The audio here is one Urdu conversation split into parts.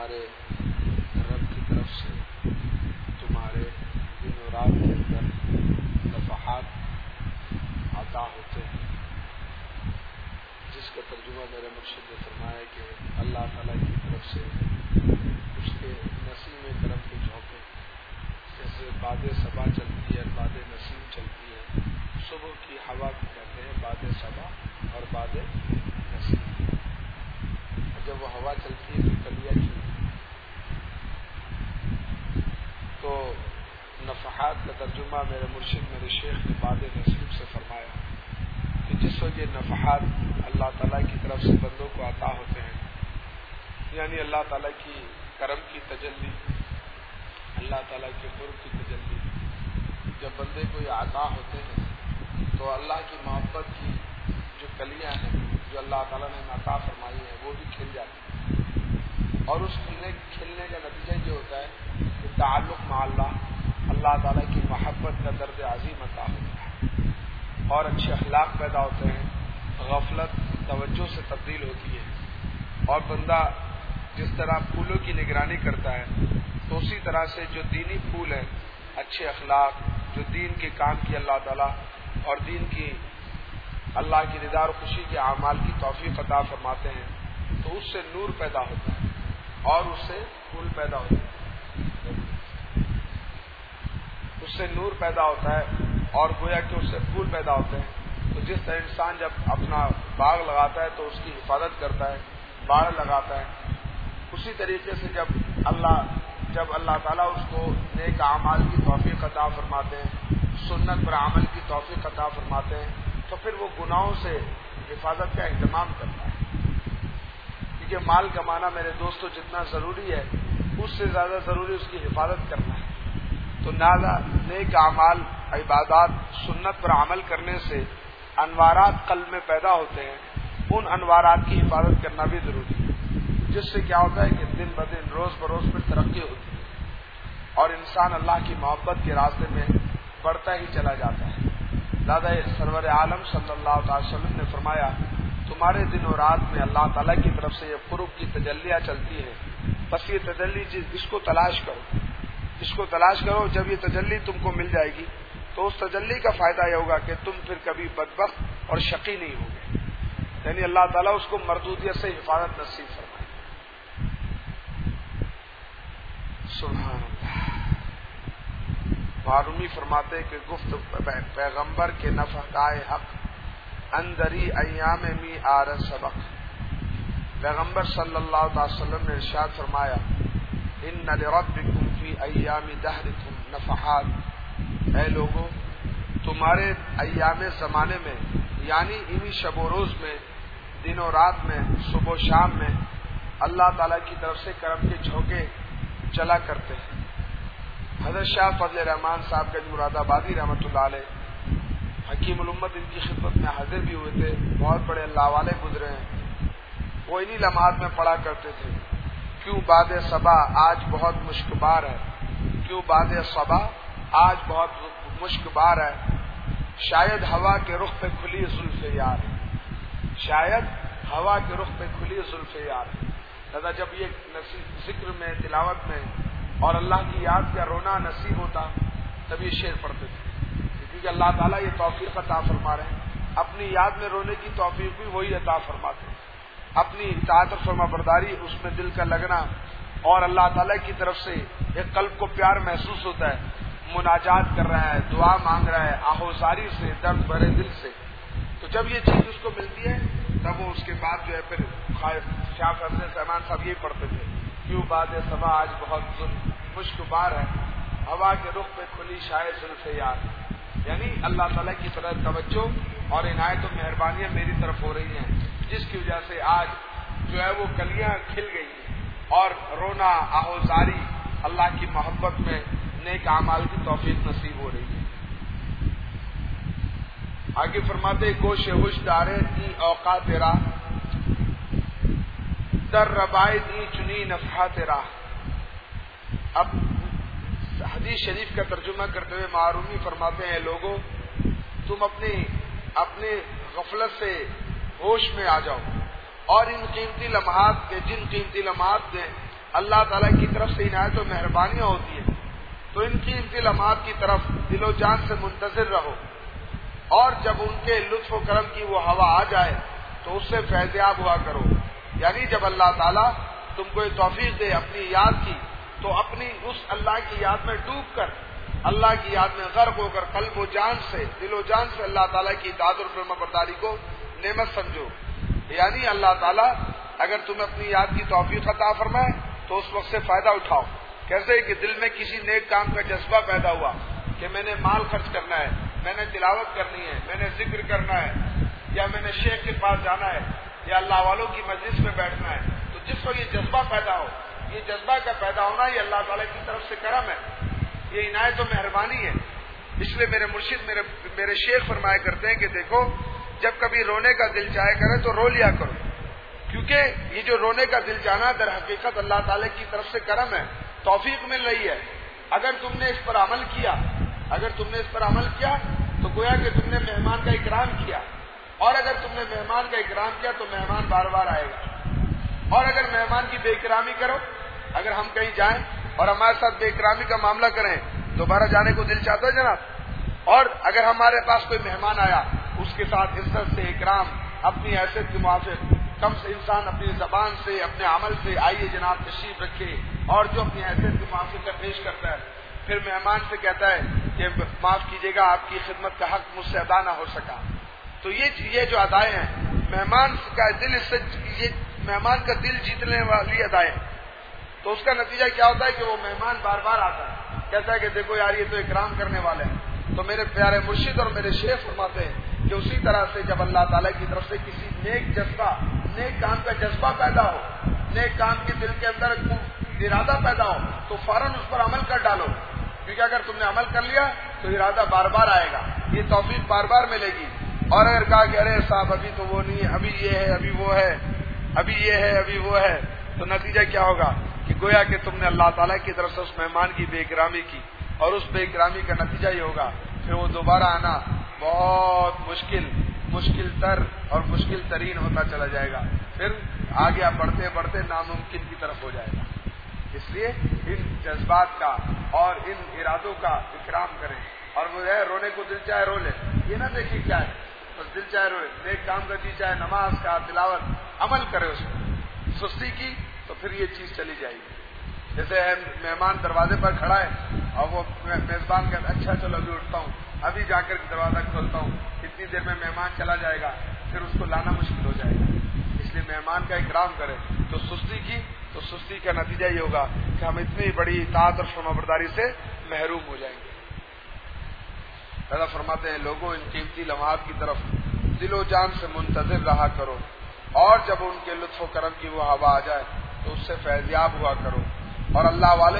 تمہارے رب کی طرف سے تمہارے دن و رات کے اندر نفحات عطا ہوتے ہیں، جس کا ترجمہ میرے مرشد نے فرمایا کہ اللہ تعالیٰ کی طرف سے اس کے نسیم کرم کے جھونکے، جیسے باد صبا چلتی ہے، باد نسیم چلتی ہے، صبح کی ہوا کو کہتے ہیں باد صبا اور باد نسیم. جب وہ ہوا چلتی ہے تو کلیاں کھلتی ہیں. تو نفحات کا ترجمہ میرے مرشد میرے شیخ نے باد نسیم سے فرمایا کہ جس وقت یہ نفحات اللہ تعالیٰ کی طرف سے بندوں کو عطا ہوتے ہیں، یعنی اللہ تعالیٰ کی کرم کی تجلی، اللہ تعالیٰ کے قرب کی تجلی، جب بندے کو یہ عطا ہوتے ہیں تو اللہ کی محبت کی جو کلیاں ہیں جو اللہ تعالیٰ نے عطا فرمائی ہیں وہ بھی کھل جاتی ہیں، اور اس کھلنے کا نتیجہ یہ ہوتا ہے کہ تعلق مع اللہ تعالیٰ کی محبت کا درد عظیم عطا ہوتا ہے، اور اچھے اخلاق پیدا ہوتے ہیں، غفلت توجہ سے تبدیل ہوتی ہے، اور بندہ جس طرح پھولوں کی نگرانی کرتا ہے تو اسی طرح سے جو دینی پھول ہیں، اچھے اخلاق، جو دین کے کام کی اللہ تعالیٰ اور دین کی اللہ کی رضا اور خوشی کے اعمال کی توفیق عطا فرماتے ہیں، تو اس سے نور پیدا ہوتا ہے اور اس سے پھول پیدا ہوتا ہے، اس سے نور پیدا ہوتا ہے اور گویا کہ اس سے پھول پیدا ہوتے ہیں. تو جس طرح انسان جب اپنا باغ لگاتا ہے تو اس کی حفاظت کرتا ہے، باڑ لگاتا ہے، اسی طریقے سے جب اللہ تعالیٰ اس کو نیک اعمال کی توفیق عطا فرماتے ہیں، سنت پر عمل کی توفیق عطا فرماتے ہیں، تو پھر وہ گناہوں سے حفاظت کا اہتمام کرتا ہے. کیونکہ مال کمانا میرے دوستو جتنا ضروری ہے اس سے زیادہ ضروری اس کی حفاظت کرنا ہے. تو نیک اعمال، عبادات، سنت پر عمل کرنے سے انوارات قلب میں پیدا ہوتے ہیں، ان انوارات کی حفاظت کرنا بھی ضروری ہے، جس سے کیا ہوتا ہے کہ دن بدن روز بروز پھر ترقی ہوتی ہے اور انسان اللہ کی محبت کے راستے میں بڑھتا ہی چلا جاتا ہے. دادا سرور عالم صلی اللہ تعالی وسلم نے فرمایا تمہارے دن و رات میں اللہ تعالیٰ کی طرف سے یہ قرب کی تجلیاں چلتی ہیں، بس یہ تجلی اس کو تلاش کرو، اس کو تلاش کرو. جب یہ تجلی تم کو مل جائے گی تو اس تجلی کا فائدہ یہ ہوگا کہ تم پھر کبھی بدبخت اور شقی نہیں ہوگے، یعنی اللہ تعالیٰ اس کو مردودیت سے حفاظت نصیب فرمائے. سبحان اللہ. معرومی فرماتے کہ گفت پیغمبر کے نفحگائے حق اندری ایام می آر سبق. پیغمبر صلی اللہ علیہ وسلم نے ارشاد فرمایا ان لربکم فی ایام دہرکم نفحات. اے لوگو، تمہارے ایام زمانے میں یعنی انہی شب و روز میں، دن و رات میں، صبح و شام میں اللہ تعالیٰ کی طرف سے کرم کے جھونکے چلا کرتے ہیں. حضرت شاہ فضل رحمان صاحب گنج مراد آبادی رحمۃ اللہ علیہ حکیم الامت ان کی خدمت میں حاضر بھی ہوئے تھے، بہت بڑے اللہ والے گزرے ہیں. وہ انہی لمحات میں پڑھا کرتے تھے کیوں باد صبا آج بہت مشک بار ہے، کیوں باد صبا آج بہت مشک بار ہے، شاید ہوا کے رخ پہ کھلی زلف یار، شاید ہوا کے رخ پہ کھلی زلف یار. لہذا جب یہ ذکر میں، تلاوت میں اور اللہ کی یاد کا رونا نصیب ہوتا تب یہ شعر پڑھتے تھے، کیونکہ اللہ تعالیٰ یہ توفیق عطا فرما رہے ہیں. اپنی یاد میں رونے کی توفیق بھی وہی عطا فرماتے ہیں، اپنی اطاعت اور فرما برداری اس میں دل کا لگنا اور اللہ تعالیٰ کی طرف سے ایک قلب کو پیار محسوس ہوتا ہے، مناجات کر رہا ہے، دعا مانگ رہا ہے آہوزاری سے، درد بھرے دل سے. تو جب یہ چیز اس کو ملتی ہے تب وہ اس کے بعد جو ہے پھر شاہ فضل رحمان صاحب یہی پڑھتے تھے کیوں باد صبا آج بہت مشک بار ہے، ہوا کے رخ پہ کھلی شاید زلف یار. یعنی اللہ تعالیٰ کی طرف توجہ اور عنایت و مہربانیاں میری طرف ہو رہی ہیں، جس کی وجہ سے آج جو ہے وہ کلیاں کھل گئی ہیں اور رونا آہوزاری اللہ کی محبت میں نیک اعمال کی توفیق نصیب ہو رہی ہے. آگے فرماتے گوش ہوش دارے ای اوقات تیرا در ربائے دی چنی نفحہ تیرا. اب حدیث شریف کا ترجمہ کرتے ہوئے معرومی فرماتے ہیں لوگوں، تم اپنے غفلت سے ہوش میں آ جاؤ اور ان قیمتی لمحات کے، جن قیمتی لمحات نے اللہ تعالیٰ کی طرف سے عنایت و مہربانیاں ہوتی ہیں، تو ان کی انتظامات کی طرف دل و جان سے منتظر رہو، اور جب ان کے لطف و کرم کی وہ ہوا آ جائے تو اس سے فیضیاب ہوا کرو۔ یعنی جب اللہ تعالیٰ تم کو یہ توفیق دے اپنی یاد کی، تو اپنی اس اللہ کی یاد میں ڈوب کر، اللہ کی یاد میں غرق ہو کر قلب و جان سے، دل و جان سے اللہ تعالیٰ کی اطاعت اور فرما برداری کو نعمت سمجھو۔ یعنی اللہ تعالیٰ اگر تمہیں اپنی یاد کی توفیق عطا فرمائے تو اس وقت سے فائدہ اٹھاؤ۔ کیسے کہ دل میں کسی نیک کام کا جذبہ پیدا ہوا کہ میں نے مال خرچ کرنا ہے، میں نے تلاوت کرنی ہے، میں نے ذکر کرنا ہے، یا میں نے شیخ کے پاس جانا ہے، یا اللہ والوں کی مجلس میں بیٹھنا ہے، تو جس کو یہ جذبہ پیدا ہو، یہ جذبہ کا پیدا ہونا یہ اللہ تعالیٰ کی طرف سے کرم ہے، یہ عنایت و مہربانی ہے۔ اس لیے میرے مرشد میرے شیخ فرمایا کرتے ہیں کہ دیکھو، جب کبھی رونے کا دل چاہے کرے تو رو لیا کرو، کیونکہ یہ جو رونے کا دل جانا در حقیقت اللہ تعالیٰ کی طرف سے کرم ہے، توفیق مل رہی ہے۔ اگر تم نے اس پر عمل کیا، تو گویا کہ تم نے مہمان کا اکرام کیا، اور اگر تم نے مہمان کا اکرام کیا تو مہمان بار بار آئے گا۔ اور اگر مہمان کی بے اکرامی کرو، اگر ہم کہیں جائیں اور ہمارے ساتھ بے اکرامی کا معاملہ کریں، دوبارہ جانے کو دل چاہتا ہے جناب؟ اور اگر ہمارے پاس کوئی مہمان آیا، اس کے ساتھ عزت سے اکرام اپنی حیثیت کے موافق، کم سے انسان اپنی زبان سے، اپنے عمل سے آئیے جناب تشریف رکھے، اور جو اپنی حیثیت کے موافق کا پیش کرتا ہے، پھر مہمان سے کہتا ہے کہ معاف کیجیے گا، آپ کی خدمت کا حق مجھ سے ادا نہ ہو سکا، تو یہ جو ادائیں ہیں مہمان کا دل جیتنے والی ادائیں، تو اس کا نتیجہ کیا ہوتا ہے کہ وہ مہمان بار بار آتا ہے، کہتا ہے کہ دیکھو یار یہ تو اکرام کرنے والے ہیں۔ تو میرے پیارے مرشد اور میرے شیخ فرماتے ہیں کہ اسی طرح سے جب اللہ تعالیٰ کی طرف سے کسی نیک کام کا جذبہ پیدا ہو، نیک کام کے دل کے اندر ارادہ پیدا ہو، تو فوراً اس پر عمل کر ڈالو، کیونکہ اگر تم نے عمل کر لیا تو ارادہ بار بار آئے گا، یہ توفیق بار بار ملے گی۔ اور اگر کہا کہ ارے صاحب ابھی تو وہ نہیں ہے، ابھی یہ ہے، ابھی وہ ہے، ابھی یہ ہے، ابھی وہ ہے، تو نتیجہ کیا ہوگا کہ گویا کہ تم نے اللہ تعالیٰ کی طرف سے اس مہمان کی بے اکرامی کی، اور اس بے اکرامی کا نتیجہ یہ ہوگا پھر وہ دوبارہ آنا بہت مشکل تر اور مشکل ترین ہوتا چلا جائے گا، پھر آگے بڑھتے بڑھتے ناممکن کی طرف ہو جائے گا۔ اس لیے ان جذبات کا اور ان ارادوں کا اکرام کریں، اور وہ ہے رونے کو دل چاہے رو لے، یہ نہ دیکھیں کیا ہے، بس دل چاہے روئے، نیک کام کا جی چاہے نماز کا، تلاوت، عمل کرے اس میں، سستی کی تو پھر یہ چیز چلی جائے گی۔ جیسے مہمان دروازے پر کھڑا ہے اور وہ میزبان کہتا ہے اچھا چلو ابھی اٹھتا ہوں، ابھی جا کر دروازہ کھولتا ہوں، اتنی دیر میں مہمان چلا جائے گا، پھر اس کو لانا مشکل ہو جائے گا۔ اس لیے مہمان کا اکرام کرے، تو سستی کی تو سستی کا نتیجہ یہ ہوگا کہ ہم اتنی بڑی اطاعت اور فرمانبرداری سے محروم ہو جائیں گے۔ اللہ فرماتے ہیں لوگوں ان قیمتی لمحات کی طرف دل و جان سے منتظر رہا کرو، اور جب ان کے لطف و کرم کی وہ ہوا آ جائے تو اس سے فیضیاب ہوا کرو، اور اللہ والوں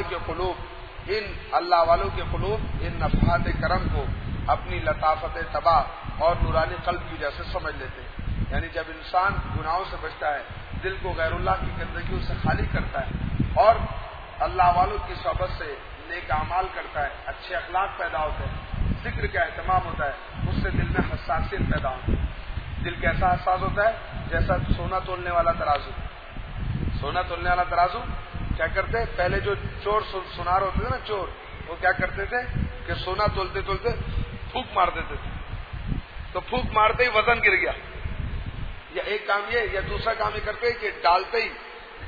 کے قلوب ان نفحات کرم کو اپنی لطافت طبع اور نورانی قلب کی جیسے سمجھ لیتے ہیں۔ یعنی جب انسان گناہوں سے بچتا ہے، دل کو غیر اللہ کی گندگیوں سے خالی کرتا ہے، اور اللہ والوں کی صحبت سے نیک اعمال کرتا ہے، اچھے اخلاق پیدا ہوتے ہیں، ذکر کا اہتمام ہوتا ہے، اس سے دل میں حساسیت پیدا ہوتی ہے۔ دل کیسا حساس ہوتا ہے؟ جیسا سونا تولنے والا ترازو۔ سونا تولنے والا ترازو کیا کرتے؟ پہلے جو چور سنار ہوتے تھے نا، چور، وہ کیا کرتے تھے کہ سونا تولتے تولتے پھونک مار دیتے تھے، تو پھونک مارتے ہی وزن گر گیا، یا ایک کام یہ، یا دوسرا کام یہ کرتے کہ ڈالتے ہی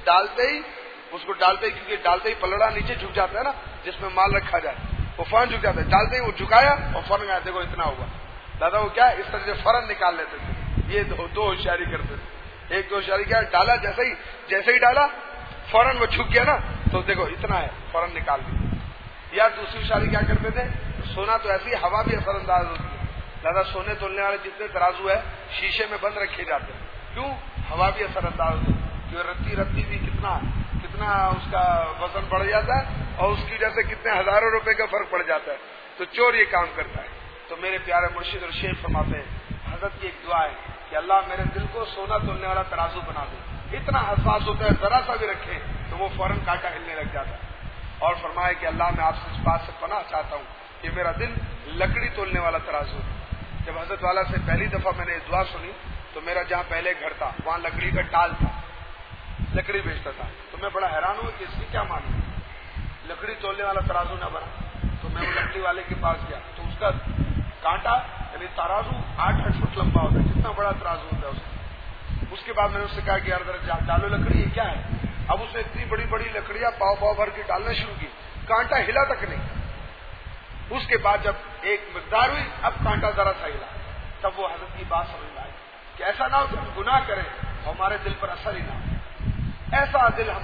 کیونکہ ڈالتے ہی پلڑا نیچے جھک جاتا ہے نا، جس میں مال رکھا جائے، وہ فوراً جھک جاتا ہے، ڈالتے ہی وہ جھکایا اور فوراً گیا، دیکھو اتنا ہوا دادا، وہ کیا اس طرح سے فوراً نکال لیتے تھے۔ یہ دو ہوشیاری کرتے تھے۔ ایک تو ہوشیاری کیا، ڈالا جیسے ہی ڈالا فوراً وہ جھک گیا نا، تو دیکھو اتنا ہے، فوراً نکال دیا۔ یا دوسری ہوشیاری کیا کرتے تھے، سونا تو ایسی ہوا بھی اثر انداز ہوتی ہے، دادا سونے تولنے والے جتنے ترازو ہے شیشے میں بند رکھے جاتے ہیں، کیوں؟ ہوا بھی اثر انداز ہوتی ہے، کیوں رتی بھی کتنا اس کا وزن بڑھ جاتا ہے، اور اس کی وجہ سے کتنے ہزاروں روپے کا فرق پڑ جاتا ہے۔ تو چور یہ کام کرتا ہے۔ تو میرے پیارے مرشد اور شیخ فرماتے ہیں، حضرت کی ایک دعا ہے کہ اللہ میرے دل کو سونا تولنے والا ترازو بنا دے، اتنا حساس ہوتا ہے، ذرا سا بھی رکھے تو وہ فوراً کانٹا ہلنے لگ جاتا ہے۔ اور فرمایا کہ اللہ میں آپ سے اس بات سے پناہ چاہتا ہوں کہ میرا دل لکڑی تولنے والا ترازو۔ جب حضرت والا سے پہلی دفعہ میں نے یہ دعا سنی تو میرا جہاں پہلے گھر تھا وہاں لکڑی کا ٹال تھا، لکڑی بیچتا تھا. تو میں بڑا حیران ہوں کہ اس کی کیا مانی. لکڑی تولنے والا ترازو نہ بنا. تو میں وہ لکڑی والے کے پاس گیا تو اس کا کانٹا یعنی ترازو 8 فٹ لمبا ہوتا ہے, جتنا بڑا ترازو ہوتا ہے اس کے بعد میں نے اس سے کہا کہ یار ذرا ڈالو لکڑی, یہ کیا ہے. اب اس نے اتنی بڑی بڑی لکڑیاں پاؤ پاؤ بھر کے ڈالنا شروع کی, کانٹا ہلا تک نہیں. اس کے بعد جب ایک مقدار ہوئی اب کانٹا ذرا سا ہلا, تب وہ حضرت کی بات سمجھ میں آئی کہ ایسا نہ ہو کہ ہم گناہ کریں اور ہمارے دل پر اثر ہی نہ ہو. ایسا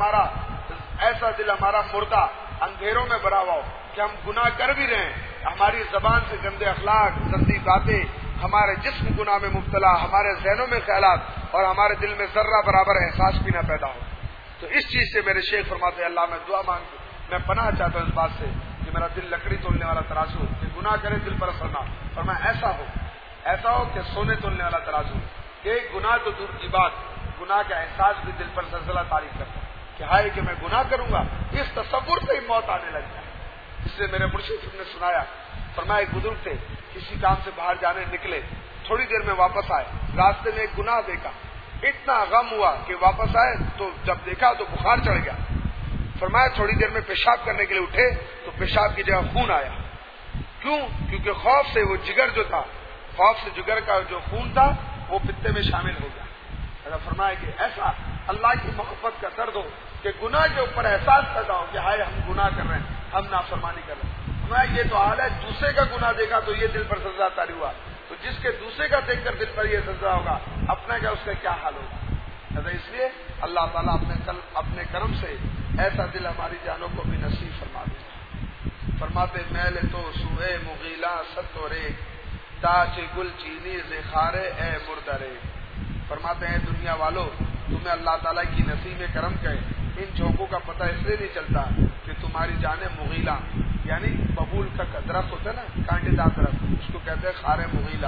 دل ہمارا مردہ اندھیروں میں بھرا ہوا ہو کہ ہم گناہ کر بھی رہے ہیں, ہماری زبان سے گندے اخلاق, گندی باتیں, ہمارے جسم گناہ میں مبتلا, ہمارے ذہنوں میں خیالات اور ہمارے دل میں ذرہ برابر احساس بھی نہ پیدا ہو. تو اس چیز سے میرے شیخ فرماتے ہیں اللہ میں دعا مانگتا ہوں, میں پناہ چاہتا ہوں اس بات سے کہ میرا دل لکڑی تولنے والا ترازو ہو, کہ گناہ کرے دل پر اثر نہ ہو, اور میں ایسا ہو کہ سونے تولنے والا ترازو, کہ گناہ تو دور کی بات, گناہ کا احساس بھی دل پر زلزلہ طاری کرتا ہے کہ ہائے کہ میں گناہ کروں گا, اس تصور سے ہی موت آنے لگ جائے. اس سے میرے مرشد نے سنایا, فرمایا ایک بزرگ تھے کسی کام سے باہر جانے نکلے, تھوڑی دیر میں واپس آئے, راستے میں ایک گناہ دیکھا, اتنا غم ہوا کہ واپس آئے تو جب دیکھا تو بخار چڑھ گیا. فرمایا تھوڑی دیر میں پیشاب کرنے کے لیے اٹھے تو پیشاب کی جگہ خون آیا. کیوں؟ کیونکہ خوف سے وہ جگر جو تھا, خوف سے جگر کا جو خون تھا وہ پتے میں شامل ہو گیا. فرمایا کہ ایسا اللہ کی محبت کا درد ہو کہ گناہ کے اوپر احساس پیدا ہو کہ ہائے ہم گناہ کر رہے ہیں, ہم نافرمانی کر رہے ہیں. فرمایا یہ تو حال ہے, دوسرے کا گناہ دیکھا تو یہ دل پر سزا طاری ہوا, تو جس کے دوسرے کا دیکھ کر دل پر یہ سزا ہوگا, اپنا کیا اس کا کیا حال ہوگا. اس لیے اللہ تعالیٰ اپنے کرم سے ایسا دل ہماری جانوں کو بھی نصیب فرما دے. فرماتے میل تو سوئے مغیلا ستورے تاج گل چینی زخارے اے مردرے. فرماتے ہیں دنیا والو تمہیں اللہ تعالیٰ کی نصیب کرم کہے, ان جھونکوں کا پتہ اس لیے نہیں چلتا کہ تمہاری جانیں مغیلا یعنی ببول کا درخت ہوتا ہے نا, کانٹے دار درخت, اس کو کہتے ہیں خار مغیلا,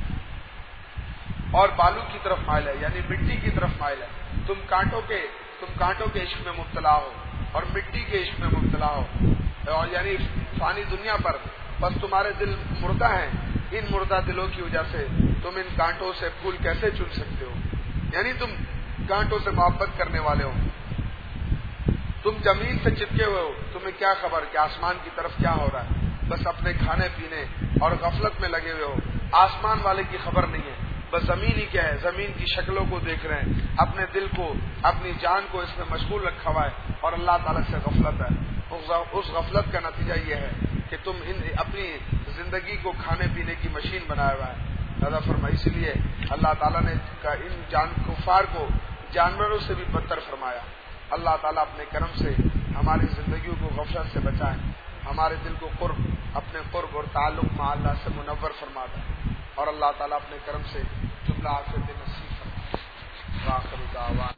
اور بالو کی طرف مائل ہے یعنی مٹی کی طرف مائل ہے. تم کانٹوں کے عشق میں مبتلا ہو اور مٹی کے عشق میں مبتلا ہو, اور یعنی فانی دنیا پر بس تمہارے دل مردہ ہیں. ان مردہ دلوں کی وجہ سے تم ان کانٹوں سے پھول کیسے چن سکتے ہو, یعنی تم کانٹوں سے محبت کرنے والے ہو, تم زمین سے چپکے ہوئے ہو, تمہیں کیا خبر کہ آسمان کی طرف کیا ہو رہا ہے. بس اپنے کھانے پینے اور غفلت میں لگے ہوئے ہو, آسمان والے کی خبر نہیں ہے, بس زمین ہی کیا ہے, زمین کی شکلوں کو دیکھ رہے ہیں, اپنے دل کو اپنی جان کو اس میں مشغول رکھا ہوا ہے, اور اللہ تعالیٰ سے غفلت ہے. اس غفلت کا نتیجہ یہ ہے کہ تم اپنی زندگی کو کھانے پینے کی مشین بنایا ہوا ہے. لہذا فرمایا اس لیے اللہ تعالیٰ نے ان کفار کو جانوروں سے بھی بدتر فرمایا. اللہ تعالیٰ اپنے کرم سے ہماری زندگیوں کو غفلت سے بچائے, ہمارے دل کو اپنے قرب اور تعلق مع اللہ سے منور فرما دے, اور اللہ تعالیٰ اپنے کرم سے جملہ آفت نصیب فرمائے.